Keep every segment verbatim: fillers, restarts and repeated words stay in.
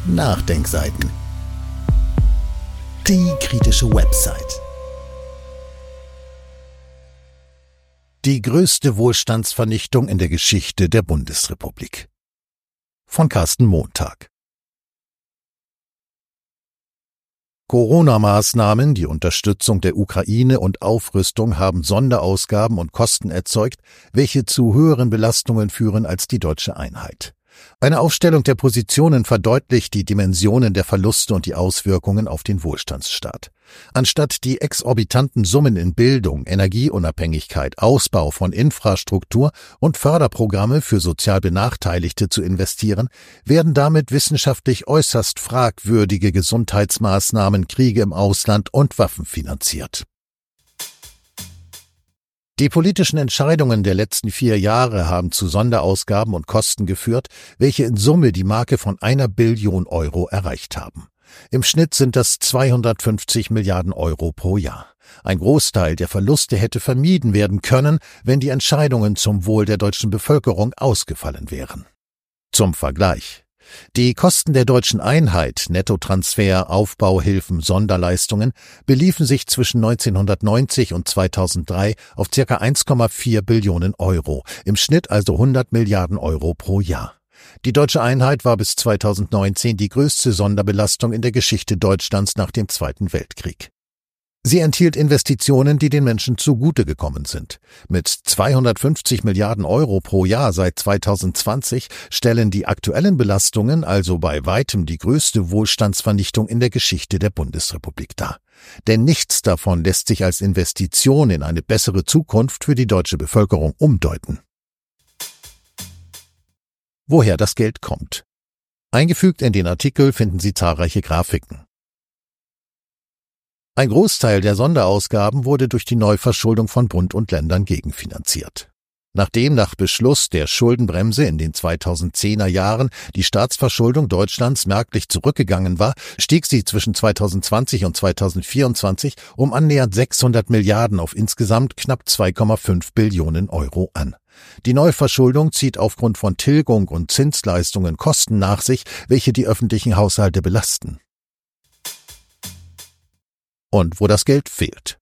Nachdenkseiten. Die kritische Website. Die größte Wohlstandsvernichtung in der Geschichte der Bundesrepublik. Von Carsten Montag. Corona-Maßnahmen, die Unterstützung der Ukraine und Aufrüstung haben Sonderausgaben und Kosten erzeugt, welche zu höheren Belastungen führen als die deutsche Einheit. Eine Aufstellung der Positionen verdeutlicht die Dimensionen der Verluste und die Auswirkungen auf den Wohlstandsstaat. Anstatt die exorbitanten Summen in Bildung, Energieunabhängigkeit, Ausbau von Infrastruktur und Förderprogramme für sozial Benachteiligte zu investieren, werden damit wissenschaftlich äußerst fragwürdige Gesundheitsmaßnahmen, Kriege im Ausland und Waffen finanziert. Die politischen Entscheidungen der letzten vier Jahre haben zu Sonderausgaben und Kosten geführt, welche in Summe die Marke von einer Billion Euro erreicht haben. Im Schnitt sind das zweihundertfünfzig Milliarden Euro pro Jahr. Ein Großteil der Verluste hätte vermieden werden können, wenn die Entscheidungen zum Wohl der deutschen Bevölkerung ausgefallen wären. Zum Vergleich: Die Kosten der deutschen Einheit, Nettotransfer, Aufbauhilfen, Sonderleistungen, beliefen sich zwischen neunzehnhundertneunzig und zweitausenddrei auf ca. eins Komma vier Billionen Euro, im Schnitt also hundert Milliarden Euro pro Jahr. Die deutsche Einheit war bis zweitausendneunzehn die größte Sonderbelastung in der Geschichte Deutschlands nach dem Zweiten Weltkrieg. Sie enthielt Investitionen, die den Menschen zugute gekommen sind. Mit zweihundertfünfzig Milliarden Euro pro Jahr seit zweitausendzwanzig stellen die aktuellen Belastungen also bei weitem die größte Wohlstandsvernichtung in der Geschichte der Bundesrepublik dar. Denn nichts davon lässt sich als Investition in eine bessere Zukunft für die deutsche Bevölkerung umdeuten. Woher das Geld kommt. Eingefügt in den Artikel finden Sie zahlreiche Grafiken. Ein Großteil der Sonderausgaben wurde durch die Neuverschuldung von Bund und Ländern gegenfinanziert. Nachdem nach Beschluss der Schuldenbremse in den zweitausendzehner Jahren die Staatsverschuldung Deutschlands merklich zurückgegangen war, stieg sie zwischen zweitausendzwanzig und zweitausendvierundzwanzig um annähernd sechshundert Milliarden auf insgesamt knapp zwei Komma fünf Billionen Euro an. Die Neuverschuldung zieht aufgrund von Tilgung und Zinsleistungen Kosten nach sich, welche die öffentlichen Haushalte belasten. Und wo das Geld fehlt.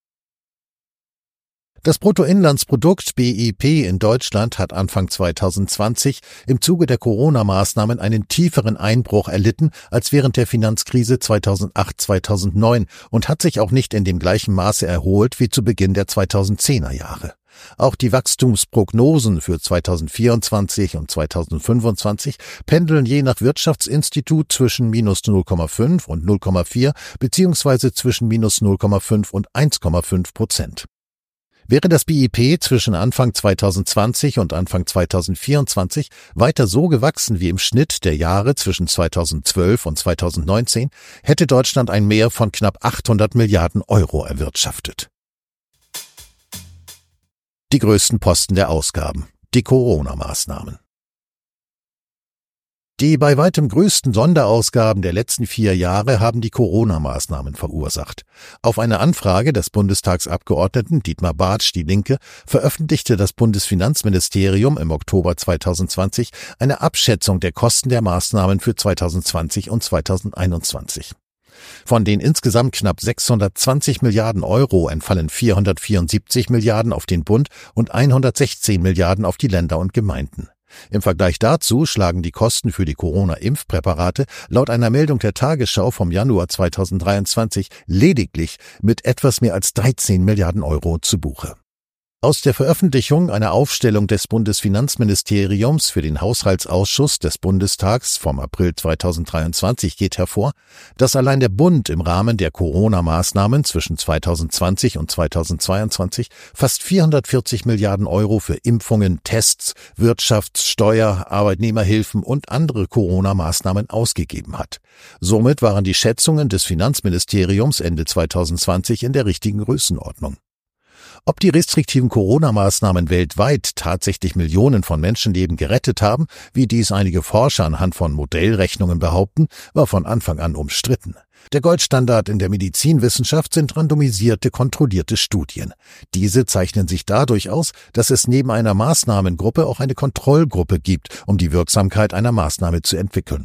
Das Bruttoinlandsprodukt B I P in Deutschland hat Anfang zweitausendzwanzig im Zuge der Corona-Maßnahmen einen tieferen Einbruch erlitten als während der Finanzkrise zweitausendacht zweitausendneun und hat sich auch nicht in dem gleichen Maße erholt wie zu Beginn der zweitausendzehner Jahre. Auch die Wachstumsprognosen für zweitausendvierundzwanzig und zweitausendfünfundzwanzig pendeln je nach Wirtschaftsinstitut zwischen minus null Komma fünf und null Komma vier beziehungsweise zwischen minus null Komma fünf und eins Komma fünf Prozent. Wäre das B I P zwischen Anfang zweitausendzwanzig und Anfang zweitausendvierundzwanzig weiter so gewachsen wie im Schnitt der Jahre zwischen zweitausendzwölf und zweitausendneunzehn, hätte Deutschland ein Mehr von knapp achthundert Milliarden Euro erwirtschaftet. Die größten Posten der Ausgaben, die Corona-Maßnahmen. Die bei weitem größten Sonderausgaben der letzten vier Jahre haben die Corona-Maßnahmen verursacht. Auf eine Anfrage des Bundestagsabgeordneten Dietmar Bartsch, die Linke, veröffentlichte das Bundesfinanzministerium im Oktober zweitausendzwanzig eine Abschätzung der Kosten der Maßnahmen für zweitausendzwanzig und zweitausendeinundzwanzig. Von den insgesamt knapp sechshundertzwanzig Milliarden Euro entfallen vierhundertvierundsiebzig Milliarden auf den Bund und hundertsechzehn Milliarden auf die Länder und Gemeinden. Im Vergleich dazu schlagen die Kosten für die Corona-Impfpräparate laut einer Meldung der Tagesschau vom Januar zweitausenddreiundzwanzig lediglich mit etwas mehr als dreizehn Milliarden Euro zu Buche. Aus der Veröffentlichung einer Aufstellung des Bundesfinanzministeriums für den Haushaltsausschuss des Bundestags vom April zweitausenddreiundzwanzig geht hervor, dass allein der Bund im Rahmen der Corona-Maßnahmen zwischen zweitausendzwanzig und zweitausendzweiundzwanzig fast vierhundertvierzig Milliarden Euro für Impfungen, Tests, Wirtschafts-, Steuer-, Arbeitnehmerhilfen und andere Corona-Maßnahmen ausgegeben hat. Somit waren die Schätzungen des Finanzministeriums Ende zweitausendzwanzig in der richtigen Größenordnung. Ob die restriktiven Corona-Maßnahmen weltweit tatsächlich Millionen von Menschenleben gerettet haben, wie dies einige Forscher anhand von Modellrechnungen behaupten, war von Anfang an umstritten. Der Goldstandard in der Medizinwissenschaft sind randomisierte, kontrollierte Studien. Diese zeichnen sich dadurch aus, dass es neben einer Maßnahmengruppe auch eine Kontrollgruppe gibt, um die Wirksamkeit einer Maßnahme zu entwickeln.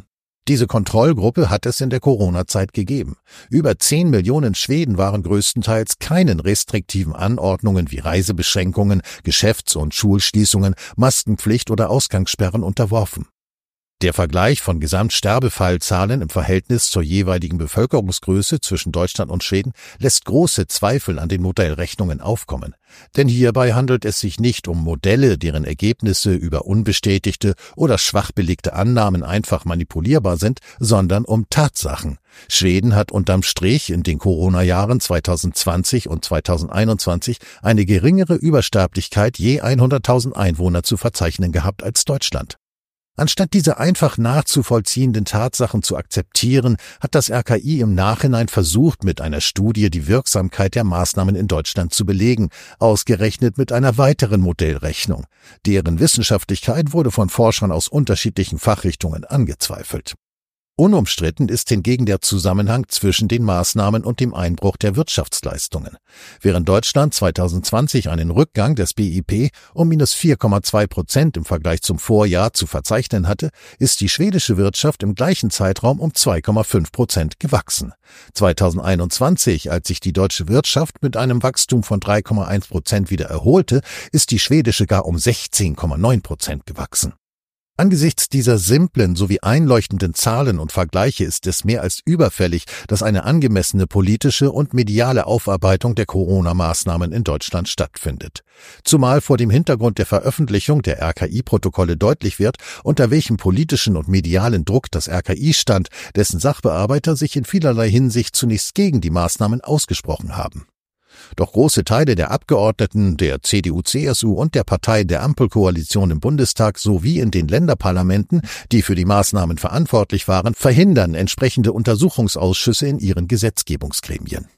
Diese Kontrollgruppe hat es in der Corona-Zeit gegeben. Über zehn Millionen Schweden waren größtenteils keinen restriktiven Anordnungen wie Reisebeschränkungen, Geschäfts- und Schulschließungen, Maskenpflicht oder Ausgangssperren unterworfen. Der Vergleich von Gesamtsterbefallzahlen im Verhältnis zur jeweiligen Bevölkerungsgröße zwischen Deutschland und Schweden lässt große Zweifel an den Modellrechnungen aufkommen. Denn hierbei handelt es sich nicht um Modelle, deren Ergebnisse über unbestätigte oder schwach belegte Annahmen einfach manipulierbar sind, sondern um Tatsachen. Schweden hat unterm Strich in den Corona-Jahren zweitausendzwanzig und zweitausendeinundzwanzig eine geringere Übersterblichkeit je hunderttausend Einwohner zu verzeichnen gehabt als Deutschland. Anstatt diese einfach nachzuvollziehenden Tatsachen zu akzeptieren, hat das R K I im Nachhinein versucht, mit einer Studie die Wirksamkeit der Maßnahmen in Deutschland zu belegen, ausgerechnet mit einer weiteren Modellrechnung. Deren Wissenschaftlichkeit wurde von Forschern aus unterschiedlichen Fachrichtungen angezweifelt. Unumstritten ist hingegen der Zusammenhang zwischen den Maßnahmen und dem Einbruch der Wirtschaftsleistungen. Während Deutschland zweitausendzwanzig einen Rückgang des B I P um minus vier Komma zwei Prozent im Vergleich zum Vorjahr zu verzeichnen hatte, ist die schwedische Wirtschaft im gleichen Zeitraum um zwei Komma fünf Prozent gewachsen. zweitausendeinundzwanzig, als sich die deutsche Wirtschaft mit einem Wachstum von drei Komma eins Prozent wieder erholte, ist die schwedische gar um sechzehn Komma neun Prozent gewachsen. Angesichts dieser simplen sowie einleuchtenden Zahlen und Vergleiche ist es mehr als überfällig, dass eine angemessene politische und mediale Aufarbeitung der Corona-Maßnahmen in Deutschland stattfindet. Zumal vor dem Hintergrund der Veröffentlichung der R K I-Protokolle deutlich wird, unter welchem politischen und medialen Druck das R K I stand, dessen Sachbearbeiter sich in vielerlei Hinsicht zunächst gegen die Maßnahmen ausgesprochen haben. Doch große Teile der Abgeordneten der C D U C S U und der Partei der Ampelkoalition im Bundestag sowie in den Länderparlamenten, die für die Maßnahmen verantwortlich waren, verhindern entsprechende Untersuchungsausschüsse in ihren Gesetzgebungsgremien.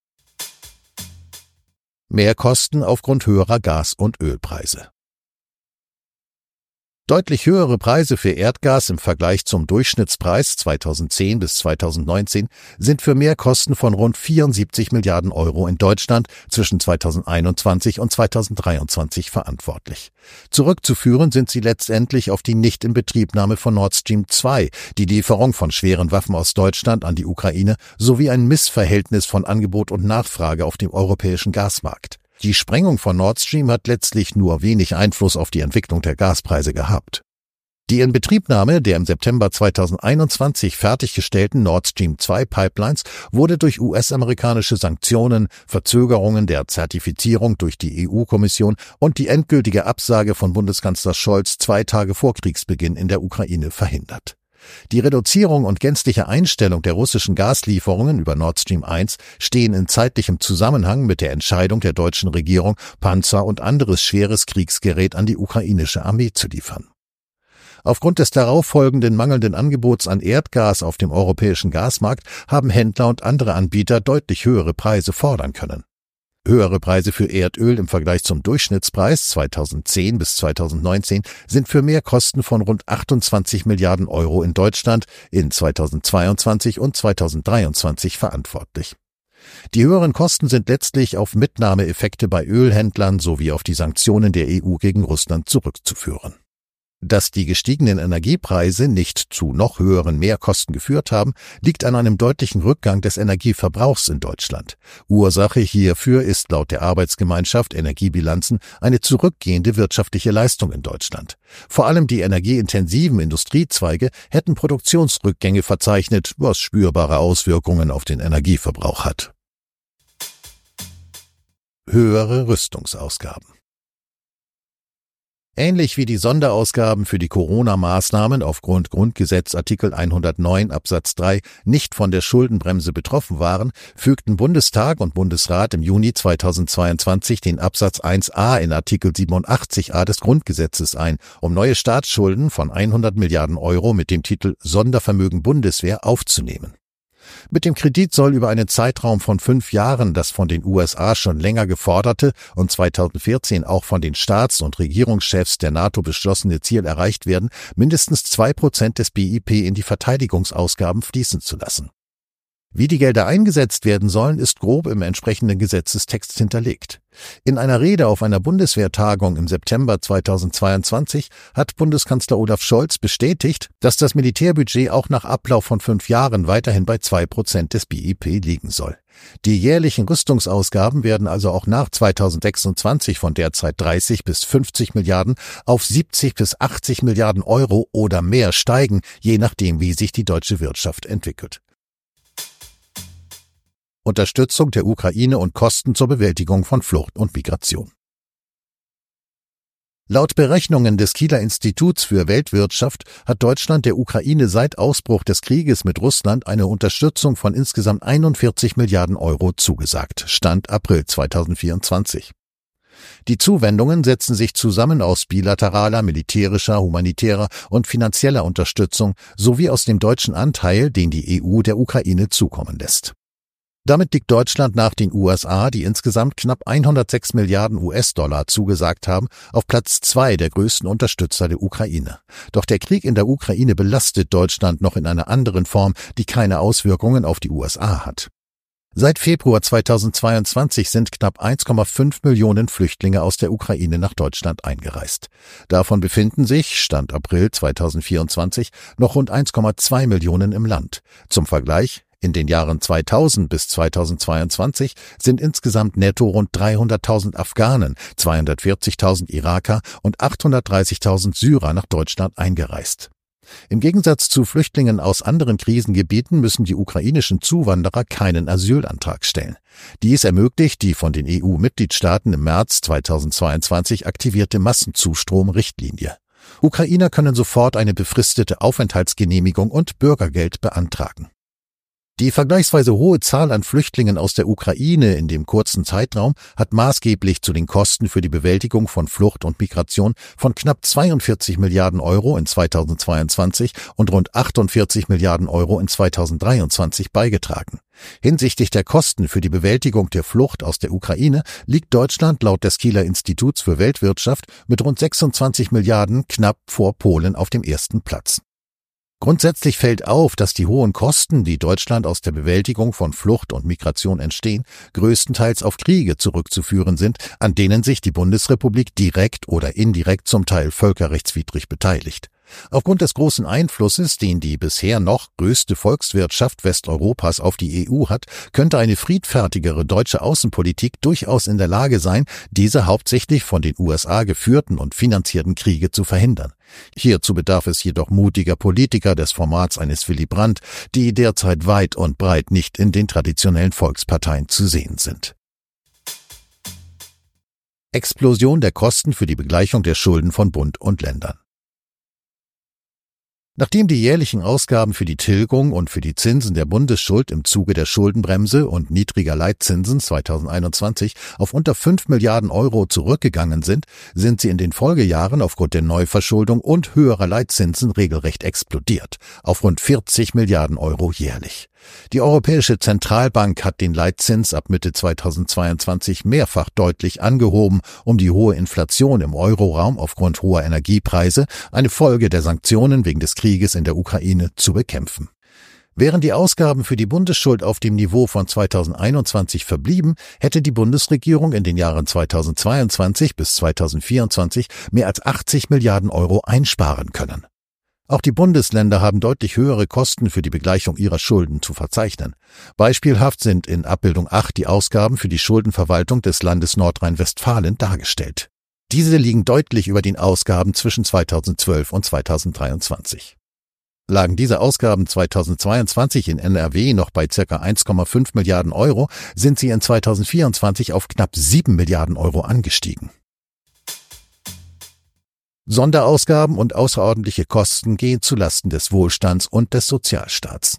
Mehrkosten aufgrund höherer Gas- und Ölpreise. Deutlich höhere Preise für Erdgas im Vergleich zum Durchschnittspreis zweitausendzehn bis zweitausendneunzehn sind für Mehrkosten von rund vierundsiebzig Milliarden Euro in Deutschland zwischen zweitausendeinundzwanzig und zweitausenddreiundzwanzig verantwortlich. Zurückzuführen sind sie letztendlich auf die Nichtinbetriebnahme von Nord Stream zwei, die Lieferung von schweren Waffen aus Deutschland an die Ukraine sowie ein Missverhältnis von Angebot und Nachfrage auf dem europäischen Gasmarkt. Die Sprengung von Nord Stream hat letztlich nur wenig Einfluss auf die Entwicklung der Gaspreise gehabt. Die Inbetriebnahme der im September zweitausendeinundzwanzig fertiggestellten Nord Stream zwei Pipelines wurde durch U S-amerikanische Sanktionen, Verzögerungen der Zertifizierung durch die E U-Kommission und die endgültige Absage von Bundeskanzler Scholz zwei Tage vor Kriegsbeginn in der Ukraine verhindert. Die Reduzierung und gänzliche Einstellung der russischen Gaslieferungen über Nord Stream eins stehen in zeitlichem Zusammenhang mit der Entscheidung der deutschen Regierung, Panzer und anderes schweres Kriegsgerät an die ukrainische Armee zu liefern. Aufgrund des darauf folgenden mangelnden Angebots an Erdgas auf dem europäischen Gasmarkt haben Händler und andere Anbieter deutlich höhere Preise fordern können. Höhere Preise für Erdöl im Vergleich zum Durchschnittspreis zweitausendzehn bis zweitausendneunzehn sind für Mehrkosten von rund achtundzwanzig Milliarden Euro in Deutschland in zweitausendzweiundzwanzig und zweitausenddreiundzwanzig verantwortlich. Die höheren Kosten sind letztlich auf Mitnahmeeffekte bei Ölhändlern sowie auf die Sanktionen der E U gegen Russland zurückzuführen. Dass die gestiegenen Energiepreise nicht zu noch höheren Mehrkosten geführt haben, liegt an einem deutlichen Rückgang des Energieverbrauchs in Deutschland. Ursache hierfür ist laut der Arbeitsgemeinschaft Energiebilanzen eine zurückgehende wirtschaftliche Leistung in Deutschland. Vor allem die energieintensiven Industriezweige hätten Produktionsrückgänge verzeichnet, was spürbare Auswirkungen auf den Energieverbrauch hat. Höhere Rüstungsausgaben. Ähnlich wie die Sonderausgaben für die Corona-Maßnahmen aufgrund Grundgesetz Artikel hundertneun Absatz drei nicht von der Schuldenbremse betroffen waren, fügten Bundestag und Bundesrat im Juni zweitausendzweiundzwanzig den Absatz eins a in Artikel siebenundachtzig a des Grundgesetzes ein, um neue Staatsschulden von hundert Milliarden Euro mit dem Titel Sondervermögen Bundeswehr aufzunehmen. Mit dem Kredit soll über einen Zeitraum von fünf Jahren das von den U S A schon länger geforderte und zweitausendvierzehn auch von den Staats- und Regierungschefs der NATO beschlossene Ziel erreicht werden, mindestens zwei Prozent des B I P in die Verteidigungsausgaben fließen zu lassen. Wie die Gelder eingesetzt werden sollen, ist grob im entsprechenden Gesetzestext hinterlegt. In einer Rede auf einer Bundeswehrtagung im September zweitausendzweiundzwanzig hat Bundeskanzler Olaf Scholz bestätigt, dass das Militärbudget auch nach Ablauf von fünf Jahren weiterhin bei zwei Prozent des B I P liegen soll. Die jährlichen Rüstungsausgaben werden also auch nach zweitausendsechsundzwanzig von derzeit dreißig bis fünfzig Milliarden auf siebzig bis achtzig Milliarden Euro oder mehr steigen, je nachdem, wie sich die deutsche Wirtschaft entwickelt. Unterstützung der Ukraine und Kosten zur Bewältigung von Flucht und Migration. Laut Berechnungen des Kieler Instituts für Weltwirtschaft hat Deutschland der Ukraine seit Ausbruch des Krieges mit Russland eine Unterstützung von insgesamt einundvierzig Milliarden Euro zugesagt, Stand April zweitausendvierundzwanzig. Die Zuwendungen setzen sich zusammen aus bilateraler, militärischer, humanitärer und finanzieller Unterstützung sowie aus dem deutschen Anteil, den die E U der Ukraine zukommen lässt. Damit liegt Deutschland nach den U S A, die insgesamt knapp hundertsechs Milliarden U S-Dollar zugesagt haben, auf Platz zwei der größten Unterstützer der Ukraine. Doch der Krieg in der Ukraine belastet Deutschland noch in einer anderen Form, die keine Auswirkungen auf die U S A hat. Seit Februar zweitausendzweiundzwanzig sind knapp eins Komma fünf Millionen Flüchtlinge aus der Ukraine nach Deutschland eingereist. Davon befinden sich, Stand April zweitausendvierundzwanzig, noch rund eins Komma zwei Millionen im Land. Zum Vergleich: In den Jahren zweitausend bis zweitausendzweiundzwanzig sind insgesamt netto rund dreihunderttausend Afghanen, zweihundertvierzigtausend Iraker und achthundertdreißigtausend Syrer nach Deutschland eingereist. Im Gegensatz zu Flüchtlingen aus anderen Krisengebieten müssen die ukrainischen Zuwanderer keinen Asylantrag stellen. Dies ermöglicht die von den E U-Mitgliedstaaten im März zweitausendzweiundzwanzig aktivierte Massenzustrom-Richtlinie. Ukrainer können sofort eine befristete Aufenthaltsgenehmigung und Bürgergeld beantragen. Die vergleichsweise hohe Zahl an Flüchtlingen aus der Ukraine in dem kurzen Zeitraum hat maßgeblich zu den Kosten für die Bewältigung von Flucht und Migration von knapp zweiundvierzig Milliarden Euro in zweitausendzweiundzwanzig und rund achtundvierzig Milliarden Euro in zweitausenddreiundzwanzig beigetragen. Hinsichtlich der Kosten für die Bewältigung der Flucht aus der Ukraine liegt Deutschland laut des Kieler Instituts für Weltwirtschaft mit rund sechsundzwanzig Milliarden knapp vor Polen auf dem ersten Platz. Grundsätzlich fällt auf, dass die hohen Kosten, die Deutschland aus der Bewältigung von Flucht und Migration entstehen, größtenteils auf Kriege zurückzuführen sind, an denen sich die Bundesrepublik direkt oder indirekt zum Teil völkerrechtswidrig beteiligt. Aufgrund des großen Einflusses, den die bisher noch größte Volkswirtschaft Westeuropas auf die E U hat, könnte eine friedfertigere deutsche Außenpolitik durchaus in der Lage sein, diese hauptsächlich von den U S A geführten und finanzierten Kriege zu verhindern. Hierzu bedarf es jedoch mutiger Politiker des Formats eines Willy Brandt, die derzeit weit und breit nicht in den traditionellen Volksparteien zu sehen sind. Explosion der Kosten für die Begleichung der Schulden von Bund und Ländern. Nachdem die jährlichen Ausgaben für die Tilgung und für die Zinsen der Bundesschuld im Zuge der Schuldenbremse und niedriger Leitzinsen zweitausendeinundzwanzig auf unter fünf Milliarden Euro zurückgegangen sind, sind sie in den Folgejahren aufgrund der Neuverschuldung und höherer Leitzinsen regelrecht explodiert, auf rund vierzig Milliarden Euro jährlich. Die Europäische Zentralbank hat den Leitzins ab Mitte zweitausendzweiundzwanzig mehrfach deutlich angehoben, um die hohe Inflation im Euroraum aufgrund hoher Energiepreise, eine Folge der Sanktionen wegen des Krieges in der Ukraine, zu bekämpfen. Wären die Ausgaben für die Bundesschuld auf dem Niveau von zweitausendeinundzwanzig verblieben, hätte die Bundesregierung in den Jahren zweitausendzweiundzwanzig bis zweitausendvierundzwanzig mehr als achtzig Milliarden Euro einsparen können. Auch die Bundesländer haben deutlich höhere Kosten für die Begleichung ihrer Schulden zu verzeichnen. Beispielhaft sind in Abbildung acht die Ausgaben für die Schuldenverwaltung des Landes Nordrhein-Westfalen dargestellt. Diese liegen deutlich über den Ausgaben zwischen zweitausendzwölf und zweitausenddreiundzwanzig. Lagen diese Ausgaben zweitausendzweiundzwanzig in N R W noch bei ca. eins Komma fünf Milliarden Euro, sind sie in zweitausendvierundzwanzig auf knapp sieben Milliarden Euro angestiegen. Sonderausgaben und außerordentliche Kosten gehen zulasten des Wohlstands und des Sozialstaats.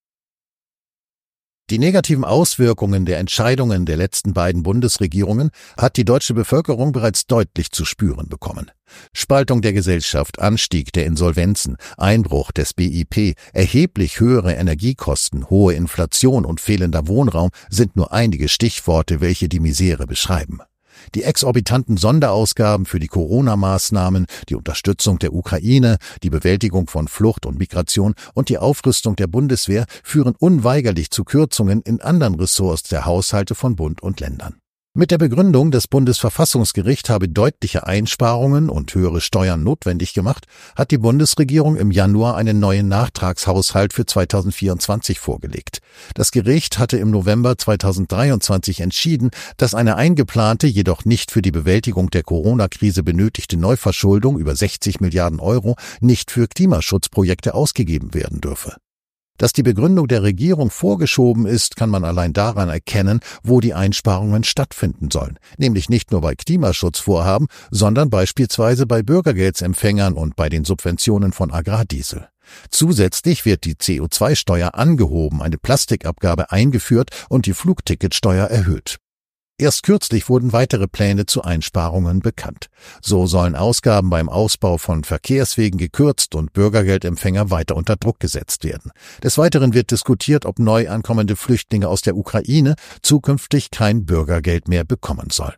Die negativen Auswirkungen der Entscheidungen der letzten beiden Bundesregierungen hat die deutsche Bevölkerung bereits deutlich zu spüren bekommen. Spaltung der Gesellschaft, Anstieg der Insolvenzen, Einbruch des B I P, erheblich höhere Energiekosten, hohe Inflation und fehlender Wohnraum sind nur einige Stichworte, welche die Misere beschreiben. Die exorbitanten Sonderausgaben für die Corona-Maßnahmen, die Unterstützung der Ukraine, die Bewältigung von Flucht und Migration und die Aufrüstung der Bundeswehr führen unweigerlich zu Kürzungen in anderen Ressorts der Haushalte von Bund und Ländern. Mit der Begründung, das Bundesverfassungsgericht habe deutliche Einsparungen und höhere Steuern notwendig gemacht, hat die Bundesregierung im Januar einen neuen Nachtragshaushalt für zweitausendvierundzwanzig vorgelegt. Das Gericht hatte im November zweitausenddreiundzwanzig entschieden, dass eine eingeplante, jedoch nicht für die Bewältigung der Corona-Krise benötigte Neuverschuldung über sechzig Milliarden Euro nicht für Klimaschutzprojekte ausgegeben werden dürfe. Dass die Begründung der Regierung vorgeschoben ist, kann man allein daran erkennen, wo die Einsparungen stattfinden sollen. Nämlich nicht nur bei Klimaschutzvorhaben, sondern beispielsweise bei Bürgergeldempfängern und bei den Subventionen von Agrardiesel. Zusätzlich wird die C O zwei Steuer angehoben, eine Plastikabgabe eingeführt und die Flugticketsteuer erhöht. Erst kürzlich wurden weitere Pläne zu Einsparungen bekannt. So sollen Ausgaben beim Ausbau von Verkehrswegen gekürzt und Bürgergeldempfänger weiter unter Druck gesetzt werden. Des Weiteren wird diskutiert, ob neu ankommende Flüchtlinge aus der Ukraine zukünftig kein Bürgergeld mehr bekommen sollen.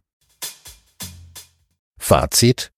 Fazit: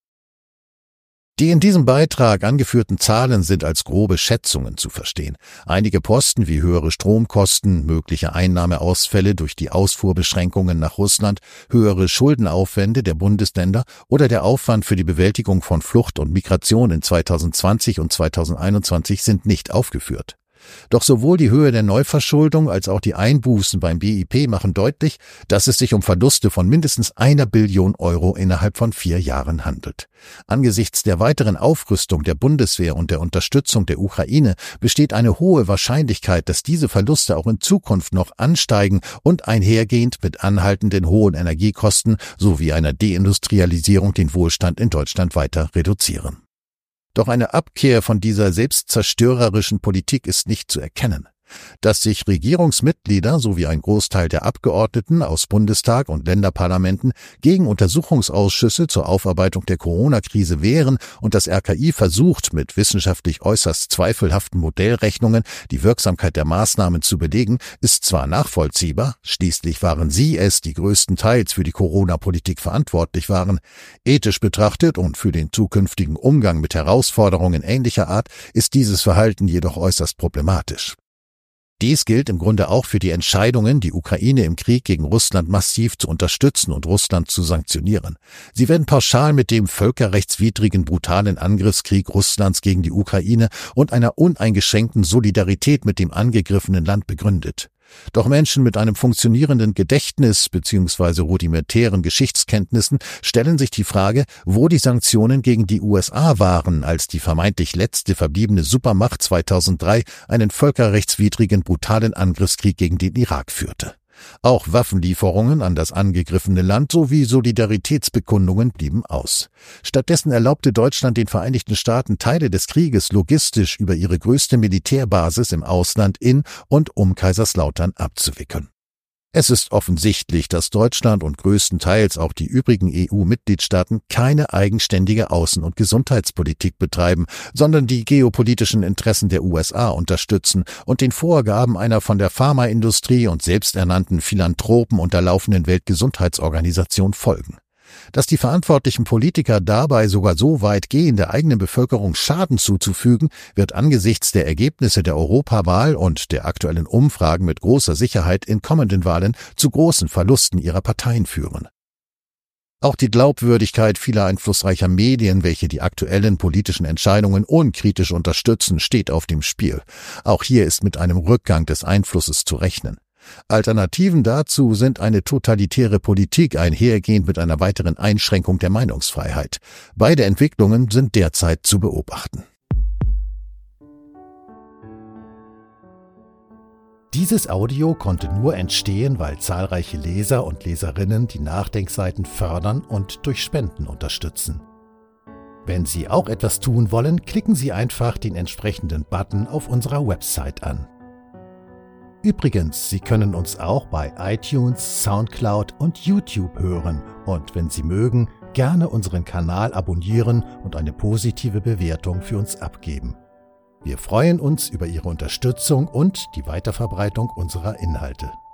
Die in diesem Beitrag angeführten Zahlen sind als grobe Schätzungen zu verstehen. Einige Posten wie höhere Stromkosten, mögliche Einnahmeausfälle durch die Ausfuhrbeschränkungen nach Russland, höhere Schuldenaufwände der Bundesländer oder der Aufwand für die Bewältigung von Flucht und Migration in zweitausendzwanzig und zweitausendeinundzwanzig sind nicht aufgeführt. Doch sowohl die Höhe der Neuverschuldung als auch die Einbußen beim B I P machen deutlich, dass es sich um Verluste von mindestens einer Billion Euro innerhalb von vier Jahren handelt. Angesichts der weiteren Aufrüstung der Bundeswehr und der Unterstützung der Ukraine besteht eine hohe Wahrscheinlichkeit, dass diese Verluste auch in Zukunft noch ansteigen und einhergehend mit anhaltenden hohen Energiekosten sowie einer Deindustrialisierung den Wohlstand in Deutschland weiter reduzieren. Doch eine Abkehr von dieser selbstzerstörerischen Politik ist nicht zu erkennen. Dass sich Regierungsmitglieder sowie ein Großteil der Abgeordneten aus Bundestag und Länderparlamenten gegen Untersuchungsausschüsse zur Aufarbeitung der Corona-Krise wehren und das R K I versucht, mit wissenschaftlich äußerst zweifelhaften Modellrechnungen die Wirksamkeit der Maßnahmen zu belegen, ist zwar nachvollziehbar, schließlich waren sie es, die größtenteils für die Corona-Politik verantwortlich waren. Ethisch betrachtet und für den zukünftigen Umgang mit Herausforderungen ähnlicher Art ist dieses Verhalten jedoch äußerst problematisch. Dies gilt im Grunde auch für die Entscheidungen, die Ukraine im Krieg gegen Russland massiv zu unterstützen und Russland zu sanktionieren. Sie werden pauschal mit dem völkerrechtswidrigen, brutalen Angriffskrieg Russlands gegen die Ukraine und einer uneingeschränkten Solidarität mit dem angegriffenen Land begründet. Doch Menschen mit einem funktionierenden Gedächtnis bzw. rudimentären Geschichtskenntnissen stellen sich die Frage, wo die Sanktionen gegen die U S A waren, als die vermeintlich letzte verbliebene Supermacht zweitausenddrei einen völkerrechtswidrigen, brutalen Angriffskrieg gegen den Irak führte. Auch Waffenlieferungen an das angegriffene Land sowie Solidaritätsbekundungen blieben aus. Stattdessen erlaubte Deutschland den Vereinigten Staaten, Teile des Krieges logistisch über ihre größte Militärbasis im Ausland in und um Kaiserslautern abzuwickeln. Es ist offensichtlich, dass Deutschland und größtenteils auch die übrigen E U-Mitgliedstaaten keine eigenständige Außen- und Gesundheitspolitik betreiben, sondern die geopolitischen Interessen der U S A unterstützen und den Vorgaben einer von der Pharmaindustrie und selbsternannten Philanthropen unterlaufenden Weltgesundheitsorganisation folgen. Dass die verantwortlichen Politiker dabei sogar so weit gehen, der eigenen Bevölkerung Schaden zuzufügen, wird angesichts der Ergebnisse der Europawahl und der aktuellen Umfragen mit großer Sicherheit in kommenden Wahlen zu großen Verlusten ihrer Parteien führen. Auch die Glaubwürdigkeit vieler einflussreicher Medien, welche die aktuellen politischen Entscheidungen unkritisch unterstützen, steht auf dem Spiel. Auch hier ist mit einem Rückgang des Einflusses zu rechnen. Alternativen dazu sind eine totalitäre Politik einhergehend mit einer weiteren Einschränkung der Meinungsfreiheit. Beide Entwicklungen sind derzeit zu beobachten. Dieses Audio konnte nur entstehen, weil zahlreiche Leser und Leserinnen die Nachdenkseiten fördern und durch Spenden unterstützen. Wenn Sie auch etwas tun wollen, klicken Sie einfach den entsprechenden Button auf unserer Website an. Übrigens, Sie können uns auch bei iTunes, Soundcloud und YouTube hören und wenn Sie mögen, gerne unseren Kanal abonnieren und eine positive Bewertung für uns abgeben. Wir freuen uns über Ihre Unterstützung und die Weiterverbreitung unserer Inhalte.